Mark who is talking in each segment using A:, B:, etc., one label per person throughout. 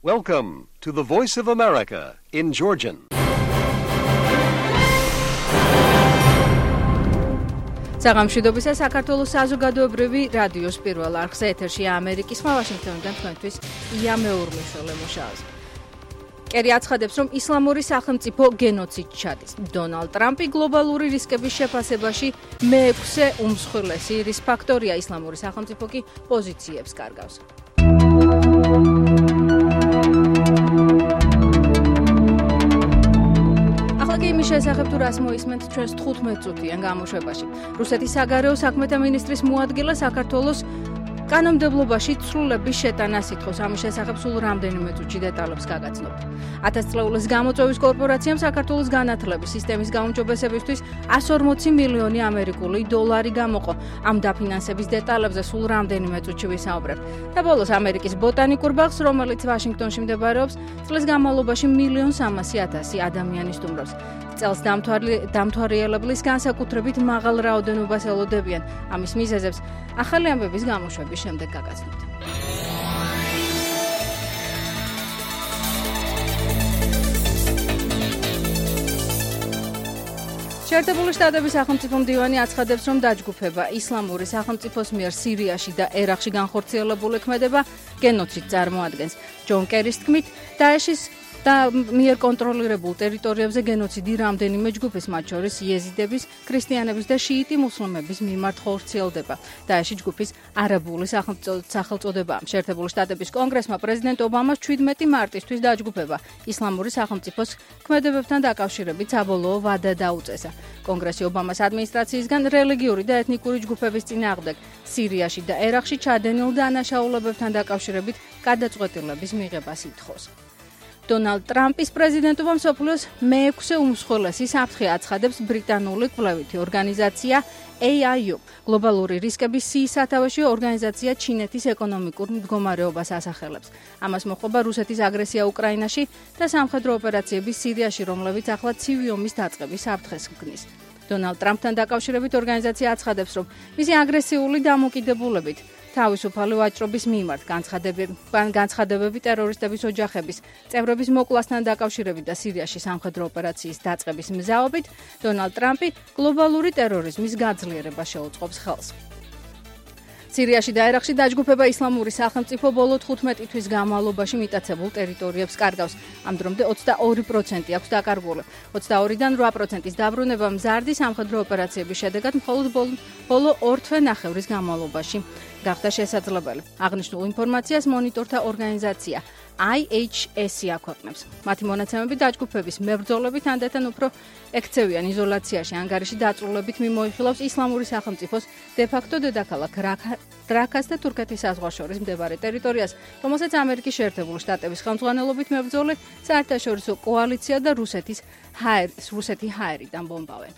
A: Welcome to the Voice of America in Georgian.
B: საღამშვიდობისა საქართველოს საზოგადოებრივი რადიოს პირველ არხზე ეთერშია ამერიკის ხმა ვაშინგტონიდან თქვენთვის ია მეურმიშვილე მუშაობს. კერი აცხადებს, რომ ისლამური სახელმწიფო გენოციდს ჩადის. დონალდ ტრამპი გლობალური რისკების შეფასებაში მეექვსე უმსხვილესი რის ფაქტორია, ისლამური სახელმწიფო კი პოზიციებს კარგავს. იმის შესახებ თუ რას მოისმენთ ჩვენს 15 წუთიან გამოშვებაში. რუსეთის საგარეო საქმეთა მინისტრის მოადგილე საქართველოს კანონმდებლობაში ცვლილების შეტანას ითხოვს. ამის შესახებ სულ რამდენიმე წუთში დეტალებს გაგაცნობთ. 1000 წლეულის გამოწვევის კორპორაციამ საქართველოს განათლების სისტემის გაუმჯობესებისთვის 140 მილიონი ამერიკული დოლარი გამოყო. ამ დაფინანსების დეტალებზე სულ რამდენიმე წუთში ვისაუბრებთ. და ბოლოს ამერიკის ბოტანიკურ ბაღს, რომელიც ვაშინგტონში მდებარეობს, წლის განმავლობაში 1.300.000 ადამიანი სტუმრობს. წელს დამთვალიერებლის განსაკუთრებით მაღალ რაოდენობას ელოდებიან. ამის მიზეზებს ახალი ამბების გამოშვების შემდეგ გაგაცნობთ. შეერთებული შტატების სახელმწიფო მდივანი აცხადებს, რომ დაჯგუფება ისლამური სახელმწიფოს მიერ სირიაში და ერაყში განხორციელებულ ქმედება გენოციდს წარმოადგენს. ჯონ კერის თქმით, დაეშის და მიერ კონტროლირებულ ტერიტორიებზე გენოციდი რამდენიმე ჯგუფის, მათ შორის იეზიდების, ქრისტიანების და შიიტი მუსლიმების მიმართ ხორციელდება. დაეში ჯგუფის არაბული სახელწოდება. შეერთებული შტატების კონგრესმა პრეზიდენტ ობამას 17 მარტისთვის დაჯგუფება ისლამური სახელმწიფოს ქმედებებთან დაკავშირებით საბოლოო ვადა დაუწესა. კონგრესი ობამას ადმინისტრაციისგან რელიგიური და ეთნიკური ჯგუფების წინააღმდეგ სირიაში და ერაყში ჩადენილ დანაშაულებებთან დაკავშირებით გადაწყვეტილების მიღებას ითხოვს. დონალდ ტრამპის პრეზიდენტობა მსოფლიოს მეექვსე უმსხვილესი საფრთხე აცხადებს ბრიტანული კვლევითი ორგანიზაცია AIU. გლობალური რისკების სიის სათავეში ორგანიზაცია ჩინეთის ეკონომიკურ მდგომარეობას ასახელებს. ამას მოჰყობა რუსეთის აგრესია უკრაინაში და სამხედრო ოპერაციების სირიაში, რომლებიც ახლა ცივი ომის დაწყების საფრთხეს ქმნის. დონალდ ტრამპთან დაკავშირებით ორგანიზაცია აცხადებს, რომ მისი აგრესიული დამოკიდებულებით თავისუფალი ვაჭრობის მიმართ განცხადებები ტერორისტების ოჯახების წევრების მოკლასთან დაკავშირებით და სირიაში სამხედრო ოპერაციის დაწყების მზაობით დონალდ ტრამპი გლობალური ტერორიზმის გაძლიერებას შეუწყობს ხელს. სირიაში და ერაყში დაჯგუფება ისლამური სახელმწიფო ბოლო 15 თვის განმავლობაში მიტაცებულ ტერიტორიებს კარგავს. ამ დრომდე 22% აქვს დაკარგული. 22-დან 8%-ის დაბრუნება მზარდი სამხედრო ოპერაციების შედეგად მხოლოდ ბოლო 2 თვე-ნახევრის განმავლობაში გახდა შესაძლებელი. აღნიშნულ ინფორმაციას მონიტორთა ორგანიზაცია IHS აქვეყნებს. მათი მონაცემები დაჯგუფების მებრძოლებით ანდეთან უფრო ექცევიან იზოლაციაში, ანგარიში დაწვრილებით მიმოიხილავს ისლამური სახელმწიფოს დე-ფაქტო დედაქალაქ დრაქას და თურქეთის საზღვარშორის მდებარე ტერიტორიას, რომელსაც ამერიკის შეერთებული შტატების ხელმძღვანელობით მებრძოლი საერთაშორისო კოალიცია და რუსეთი ჰაერიდან ბომბავენ.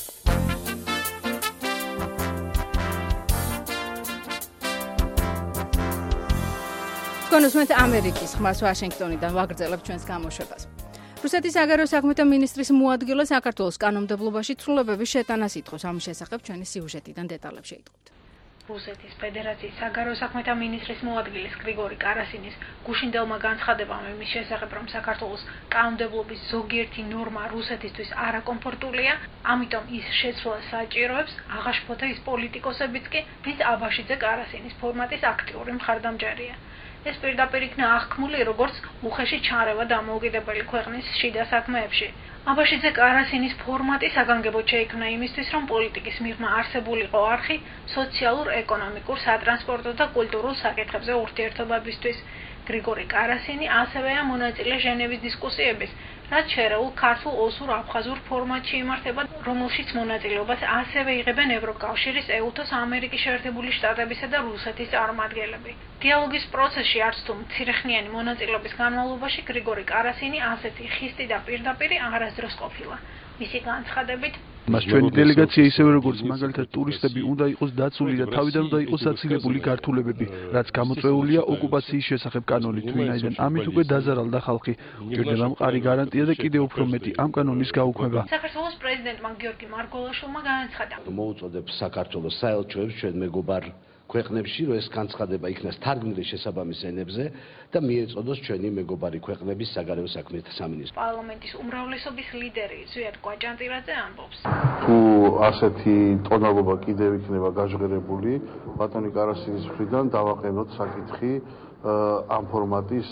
B: კონსულტანტ ამერიკის ხმას ვაშინგტონიდან ვაგრძელებთ ჩვენს გამოშვებას. რუსეთის საგარეო საქმეთა მინისტრის მოადგილე საქართველოს კანონმდებლობაში ცვლილებების შეტანას ითხოვს. ამის შესახებ ჩვენი სიუჟეტიდან დეტალებს შეიტყობთ.
C: რუსეთის ფედერაციის საგარეო საქმეთა მინისტრის მოადგილის გრიგორი კარასინის გუშინდელმა განცხადებამ იმის შესახებ, რომ საქართველოს კანონმდებლობის ზოგიერთი ნორმა რუსეთისთვის არაკომფორტულია, ამიტომ ის შეცვლას საჭიროებს, აღაშფოთა ის პოლიტიკოსებიც კი, ვის აბაშიძე კარასინის ფორმატის აქტიური მხარდამჭერია. ეს პირდაპირ იქნა აღქმული როგორც უხეში ჩარევა დამოუკიდებელი ქვეყნის შიდა საქმეებში. აბაშიძე კარასინის ფორმატი საგანგებოდ შეიქმნა იმისთვის, რომ პოლიტიკის მიღმა არსებულიყო არხი სოციალურ, ეკონომიკურ, სატრანსპორტო და კულტურულ საკითხებზე ურთიერთობებისთვის. გრიგორი კარასინი ასევეა მონაწილე ჟენევის დისკუსიების, რაც შერეულ ქართულ ოსურ აფხაზურ ფორმატში იმართება, რომელშიც მონაწილეობას ასევე იღებენ ევროკავშირის, EUTOS, ამერიკის შეერთებული შტატებისა და რუსეთის წარმომადგენლები. დიალოგის პროცესში არც თუ მცირეხნიანი მონაწილეობის განმავლობაში გრიგორი კარასინი ასეთი ხისტი და პირდაპირი არასდროს ყოფილა. მისი განცხადებით
D: მას ჩვენი დელეგაცია ისევე როგორც მაგალითად ტურისტები უნდა იყოს დაცული და თავიდან უნდა იყოს აცილებული გართულებები, რაც გამოწვეულია ოკუპაციის შესახებ კანონით, ვინაიდან ამით უკვე დაზარალდა ხალხი. გვჭირდება მყარი გარანტია და კიდევ უფრო მეტი ამ კანონის გაუქმება.
C: საქართველოს პრეზიდენტმა გიორგი მარგველაშვილმა განაცხადა.
E: მოუწოდებს საქართველოს საელჩოებს ჩვენ მეგობარ ქვეყნებში, რომ ეს განცხადება იქნას თარგმნილი შესაბამის ენებზე და მიეწოდოს ჩვენი მეგობარი ქვეყნების საგარეო საქმეთა სამინისტრო.
C: პარლამენტის უმრავლესობის ლიდერი ზვიად კვაჭანტირაძე ამბობს.
F: თუ ასეთი ტონალობა კიდევ იქნება გაჟღერებული, ბატონი კარასინის მხრიდან დავაყენოთ საკითხი ამ ფორმატის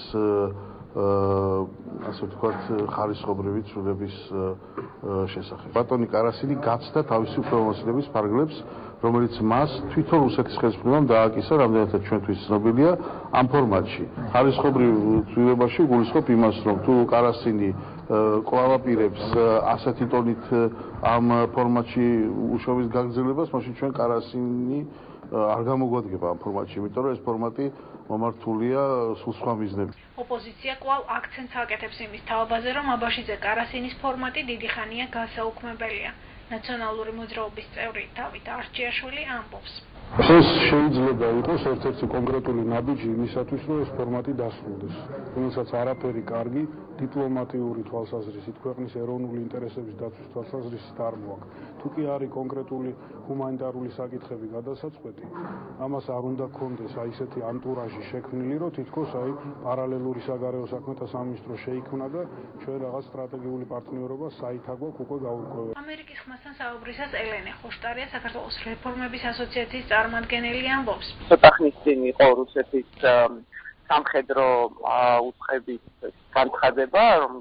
F: ასე ვთქვათ ხარისხობრივი ცვლილების შესახებ. ბატონი კარასინი გაცდა თავისი უფლებამოსილების ფარგლებს, რომელიც მას თვითონ რუსეთის ხელისუფლებამ დააკისა, რამდენადაც ჩვენთვის ცნობილია ამ ფორმატში. ხარისხობრივ ცვლილებაში გულისხმობ იმას, რომ თუ კარასინი კვლავაპირებს ასეთი ტონით ამ ფორმატში უშოვის გაგრძელებას, მაშინ ჩვენ კარასინი არ გამოგვადგება ამ ფორმატში, იმიტომ რომ ეს ფორმატი მომართულია სულ სხვა მიზნებით.
C: ოპოზიცია კვლავ აქცენტს აკეთებს იმის თაობაზე, რომ აბაშიძე კარასინის ფორმატი დიდი ხანია გასაუქმებელია. ნაციონალური მოძრაობის წევრი დავით არჩიაშვილი ამბობს.
F: ეს შეიძლება იყოს ერთ-ერთი კონკრეტული ნაბიჯი იმისათვის, რომ ეს ფორმატი დასრულდეს. რომელსაც არაფერი კარგი დიპლომატიური თვალსაზრისით, ქვეყნის ეროვნული ინტერესების დაცვის თვალსაზრისით არ მოაქვს. თუ კი არის კონკრეტული ჰუმანიტარული საკითხები გადასაწყვეტი, ამას არ უნდა გქონდეს ისეთი ანტურაჟი შექმნილი, რომ თითქოს პარალელური საგარეო საქმეთა სამინისტრო შეიქმნა და ჩვენ რაღაც სტრატეგიული პარტნიორობა საითა გვაქვს უკვე გაურკვეველი.
C: ამერიკის ხმასთან საუბრისას ელენე ხოშტარია საქართველოს რეფორმების ასოციაციის წარმომადგენელი ამბობს.
G: ცოტა ხნის წინ იყო რუსეთის სამხედრო უწყების განცხადება, რომ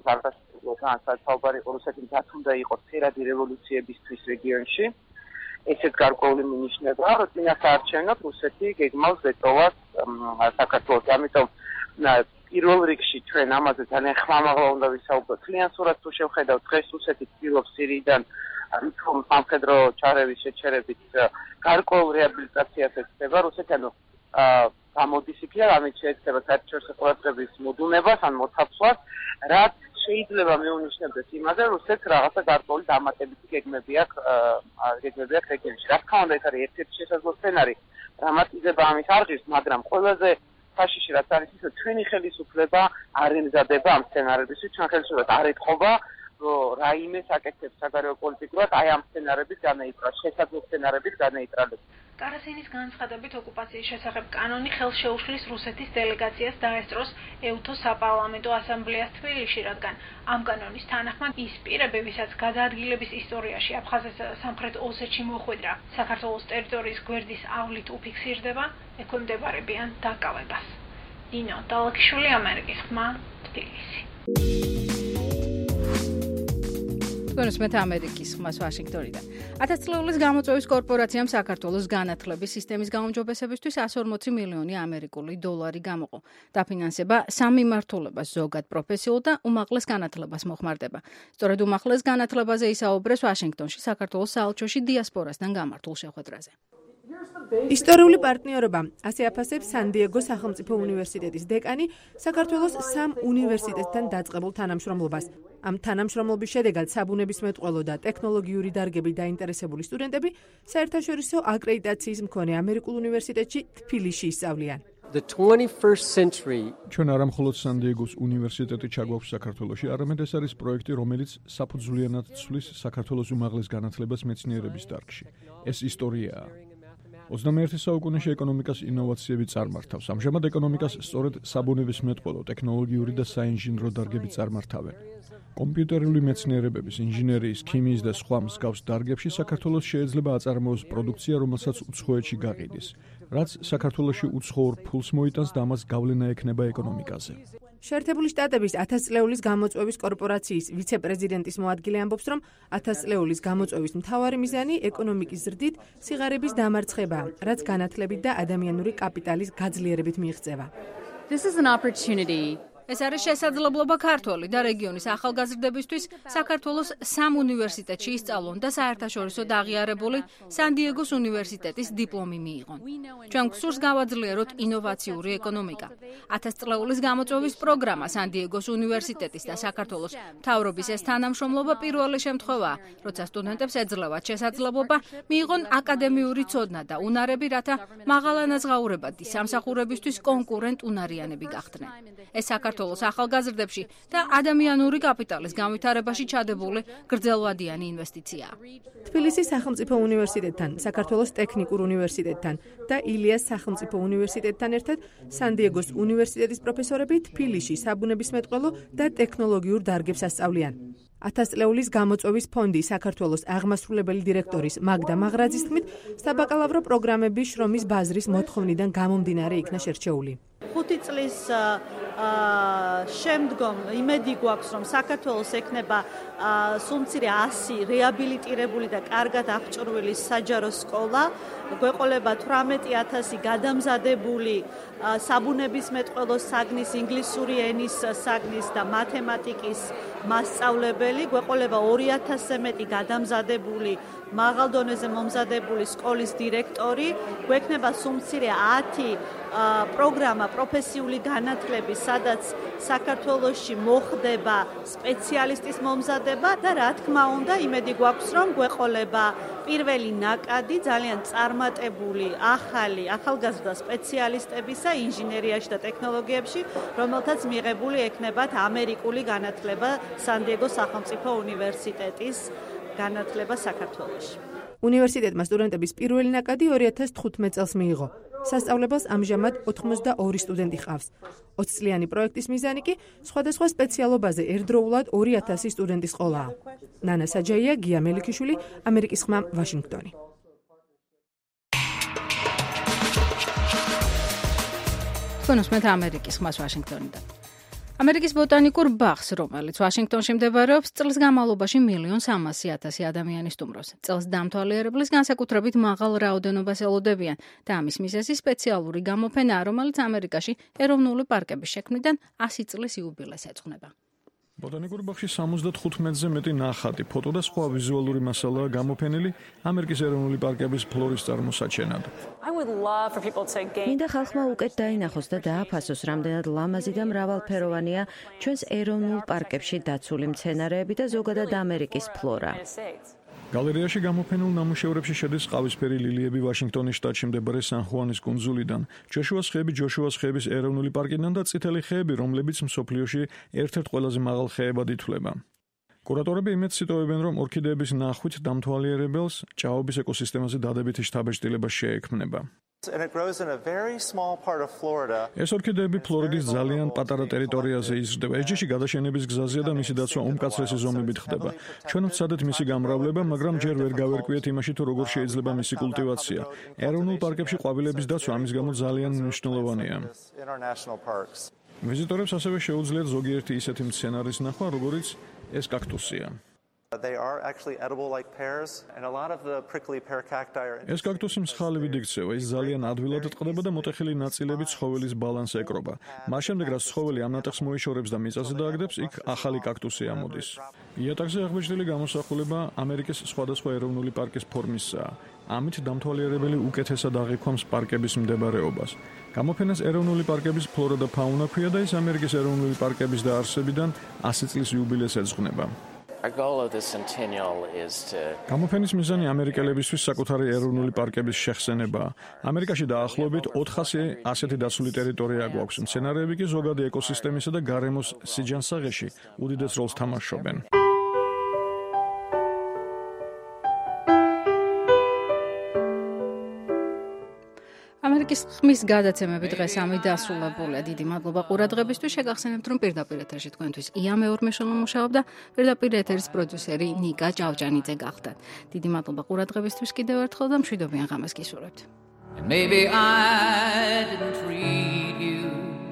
G: საუბარი იყო რუსეთი დათუნდა იყო ცერადი რევოლუციებისთვის რეგიონში. ესეც გარკვეული მინიშნება, რომ წინასაარჩევნოდ რუსეთი გეგმავს ეტოვას საქართველოს. ამიტომ პირველ რიგში ჩვენ ამაზე ძალიან ხმამაღლა უნდა ვისაუბროთ. ძალიან სურათს თუ შევხედავთ, დღეს რუსეთი ცდილობს სირიიდან სამხედრო ჩარევის შეჩერებით გარკვეულ რეაბილიტაციას ეცდება. რუსეთი გამოდის იქიდან, ამით შეეცდება საერთაშორისო ყურადღების მოდუნებას ან მოთაფსვას, რაც შეიძლება მეუნიშნებდეს იმაზე, რომ რუსეთს რაღაცა გარკვეული დამატებითი გეგმები აქვს რეგიონში. რა თქმა უნდა, ეს არის ერთ-ერთი შესაძლო სცენარი, დრამატიზება ამის არ ღირს, მაგრამ ყველაზე საშიში რაც არის ის, რომ ჩვენი ხელისუფლება არ ემზადება ამ სცენარებისთვის, ჩვენ ხელისუფლებას არ ეთხოვა, რომ რაიმე საკეთებს საგარეო პოლიტიკურად ამ სცენარების განეიტრალოს, შესაძლო სცენარების განეიტრალოს.
C: კარასინის განცხადებით ოკუპაციის შესახებ კანონი ხელს შეუშლის რუსეთის დელეგაციას დაესწროს ეუთოს საპარლამენტო ასამბლეას თბილისში, რადგან ამ კანონის თანახმად ის პირები, ვისაც გადაადგილების ისტორიაში აფხაზეთსა და სამხრეთ ოსეთში მოხვედრა საქართველოს ტერიტორიის გვერდის ავლით უფიქსირდება, ექვემდებარებიან დაკავებას. ნინო დალაქიშვილი, ამერიკის ხმა, თბილისი.
B: გონსმეთ ამერიკის ხმას ვაშინგტონიდან. 1000 წლეულის გამოწვევის კორპორაციამ საქართველოს განათლების სისტემის გაუმჯობესებისთვის 140 მილიონი ამერიკული დოლარი გამოყო. დაფინანსება სამიმართულებას, ზოგად პროფესიულ და უმაღლეს განათლებას მოხმარდება. სწორედ უმაღლეს განათლებაზე ისაუბრეს ვაშინგტონში საქართველოს საელჩოში დიასპორასთან გამართულ შეხვედრაზე.
H: ისტორიული პარტნიორობა ასე აფასებს სან-დიეგოს სახელმწიფო უნივერსიტეტის დეკანი საქართველოს 3 უნივერსიტეტთან დაწყებულ თანამშრომლობას. ამ თანამშრომლობის შედეგად საბუნებისმეტყველო და ტექნოლოგიური დარგებით დაინტერესებული სტუდენტები საერთაშორისო აკრედიტაციის მქონე ამერიკულ უნივერსიტეტში თბილისში ისწავლიან.
D: ჩვენ არა მხოლოდ სან-დიეგოს უნივერსიტეტი ჩაგვაქვს საქართველოში, არამედ ეს არის პროექტი, რომელიც საფუძვლიანად ცვლის საქართველოს უმაღლეს განათლებას მეცნიერების დარგში. ეს ისტორიაა. 21 საუკუნეში ეკონომიკას ინოვაციები წარმართავს. ამჟამად ეკონომიკას სწორედ საბუნებისმეტყველო, ტექნოლოგიური და საინჟინრო დარგები წარმართავენ. კომპიუტერული მეცნიერებების, ინჟინერიის, ქიმიის და სხვა მსგავს დარგებში საქართველოს შეიძლება აწარმოოს პროდუქცია, რომელსაც უცხოეთში გაყიდის, რაც საქართველოში უცხოურ ფულს მოიტანს და ამას გავლენა ექნება ეკონომიკაზე.
H: შეერთებული შტატების 1000 წლეულის გამოწვევის კორპორაციის ვიცე-პრეზიდენტის მოადგილე ამბობს, რომ 1000 წლეულის გამოწვევის მთავარი მიზანი ეკონომიკის ზრდით სიღარიბის დამარცხებაა, რაც განათლებით და ადამიანური კაპიტალის გაძლიერებით მიიღწევა.
B: ეს არის შესაძლებლობა ქართველი და რეგიონის ახალგაზრდებისთვის საქართველოს 3 უნივერსიტეტში ისწავლონ და საერთაშორისო დაღიარებული სან-დიეგოს უნივერსიტეტის დიპლომი მიიღონ. ჩვენ გვსურს გავაძლიეროთ ინოვაციური ეკონომიკა. 1000 წლეულის გამოწვევის პროგრამა სან-დიეგოს უნივერსიტეტის და საქართველოს მთავრობის ეს თანამშრომლობა პირველი შემთხვევაა, როცა სტუდენტებს ეძლევათ შესაძლებლობა მიიღონ აკადემიური ცოდნა და უნარები, რათა მაღალანაზღაურებადი სამსახურებისთვის კონკურენტ უნარიანები გახდნენ. ეს საქართველოს ახალგაზრდებში და ადამიანური კაპიტალის განვითარებაში ჩადებული გრძელვადიანი ინვესტიციაა.
H: თბილისის სახელმწიფო უნივერსიტეტთან, საქართველოს ტექნიკურ უნივერსიტეტთან და ილიას სახელმწიფო უნივერსიტეტთან ერთად სან-დიეგოს უნივერსიტეტის პროფესორები თბილისში საბუნებისმეტყველო და ტექნოლოგიურ დარგებს ასწავლიან. 1000 წლეულის გამოწვევის ფონდი საქართველოს აღმასრულებელი დირექტორის მაგდა მაღრაძის თქმით, საბაკალავრო პროგრამები შრომის ბაზრის მოთხოვნიდან გამომდინარე იქნა შერჩეული.
I: 5 წლის შემდგომ იმედი გვაქვს, რომ საქართველოს ექნება სულ მცირე 100 რეაბილიტირებული და კარგად აღჭურვილი საჯარო სკოლა, გვეყოლება 18000 გადამზადებული საბუნებისმეტყველო საგნის, ინგლისური ენის საგნის და მათემატიკის მასწავლებელი, გვეყოლება 2000-ზე მეტი გადამზადებული მაღალ დონეზე მომზადებული სკოლის დირექტორი, გვექნება სულ მცირე 10 პროგრამა პროფესიული განათლების, სადაც საქართველოში მოხდება სპეციალისტის მომზადება და რა თქმა უნდა, იმედი გვაქვს, რომ გვეყოლება პირველი ნაკადი ძალიან წარმატებული ახალგაზრდა სპეციალისტებისა ინჟინერიაში და ტექნოლოგიებში, რომელთაც მიღებული ექნებათ ამერიკული განათლება სან-დიეგოს სახელმწიფო უნივერსიტეტის განათლება საქართველოში.
H: უნივერსიტეტმა სტუდენტების პირველი ნაკადი 2015 წელს მიიღო. სასწავლებელს ამჟამად 82 სტუდენტი ჰყავს. 20 წლიანი პროექტის მიზანი კი სხვადასხვა სპეციალობაზე ერთდროულად 2000 სტუდენტის ყოლაა. ნანა საჯაია, გია მელიქიშვილი, ამერიკის ხმა, ვაშინგტონი.
B: თქვენ უსმენთ ამერიკის ხმას ვაშინგტონიდან. ამერიკის ბოტანიკურ ბაღს, რომელიც ვაშინგტონში მდებარეობს, წლის განმავლობაში 1,300,000 ადამიანი სტუმრობს. წელს დამთვალიერებლის განსაკუთრებით მაღალ რაოდენობას ელოდებიან და ამის მიზეზი სპეციალური გამოფენაა, რომელიც ამერიკაში ეროვნული პარკების შექმნიდან 100 წლის იუბილეს ეძღვნება.
J: ბოტანიკურ ბაღში 75-ზე მეტი ნახატი, ფოტო და სხვა ვიზუალური მასალაა გამოფენილი ამერიკის ეროვნული პარკების ფლორის წარმოსაჩენად.
K: მინდა ხალხმა უკეთ დაინახოს და დააფასოს, რამდენად ლამაზი და მრავალფეროვანია ჩვენს ეროვნულ პარკებში დაცული მცენარეები და ზოგადად ამერიკის ფლორა.
J: გალერეაში გამოფენილ ნამუშევრებში შედის ყავისფერი ლილიები ვაშინგტონის შტატში მდებარე სან-ხუანის კუნძულიდან, ჯოშუას ხეების ეროვნული პარკიდან და წითელი ხეები, რომლებიც მსოფლიოში ერთ-ერთ ყველაზე მაღალ ხეებად ითვლება. კურატორები იმედს იტოვებენ, რომ ორქიდეების ნახვით დამთვალიერებელს ჭაობის ეკოსისტემაზე დადებითი შთაბეჭდილება შეექმნება. ეს ორქიდეები ფლორიდის ძალიან პატარა ტერიტორიაზე იზრდება. ეჯიში გადაშენების გზაზეა და მისი დაცვა უმკაცრესი ზომებით ხდება. ჩვენ ვცადეთ მისი გამრავლება, მაგრამ ჯერ ვერ გავერკვიეთ იმაში, თუ როგორ შეიძლება მისი კულტივაცია. ეროვნულ პარკებში ყვავილების დაცვა ამის გამო ძალიან მნიშვნელოვანია. ვიზიტორებს ასევე შეუძლიათ ზოგიერთი ისეთი მცენარის ნახვა, როგორიც ეს კაქტუსია. ეს კაქტუსი მსხალივით იქცევა, ის ძალიან ადვილად ტყდება და მოტეხილი ნაწილები ცხოველის ბალანსს ეკრობა. მას შემდეგ, რაც ცხოველი ამ ნატეხს მოიშორებს და მიწაზე დააგდებს, იქ ახალი კაქტუსი ამოდის. იატაკზე აღბეჭდილი გამოსახულება ამერიკის სხვადასხვა ეროვნული პარკის ფორმისაა. ამით დამთვალიერებელი უკეთესად აღიქვამს პარკების მდებარეობას. გამოფენას ეროვნული პარკების ფლორა და ფაუნა ქვია და ის ამერიკის ეროვნული პარკების დაარსებიდან 100 წლის იუბილეს ეძღვნება. გამოფენის მიზანი ამერიკელებისთვის საკუთარი ეროვნული პარკების შეხსენებაა. ამერიკაში დაახლოებით 400 ასეთი დაცული ტერიტორია გვაქვს. მცენარეები კი ზოგადი ეკოსისტემისა და გარემოს სიჯანსაღეში უდიდეს როლს თამაშობენ.
B: ამერიკის ხმის გადაცემები დღეს ამით დასრულებულია. დიდი მადლობა ყურადღებისთვის. შეგახსენებთ, რომ პირდაპირ ეთერში თქვენთვის ია მეორმეშელო მუშაობდა, პირდაპირ ეთერის პროდიუსერი ნიკა ჭავჭანიძე გახდათ. დიდი მადლობა ყურადღებისთვის კიდევ ერთხელ და მშვიდობიან ღამეს გისურვებთ.
L: Maybe I didn't treat you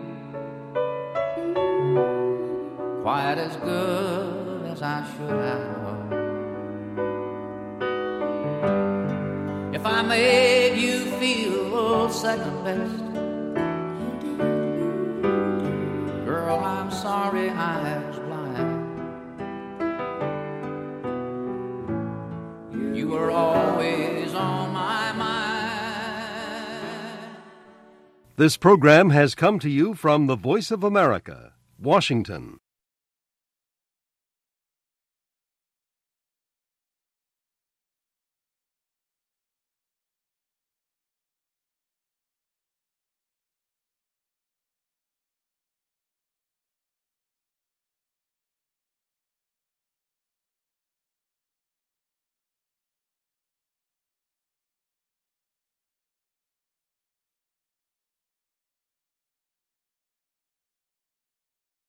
L: quite as good as I should have. If I made you feel second best, girl, I'm sorry I was blind. You were always on my mind.
A: This program has come to you from the Voice of America, Washington.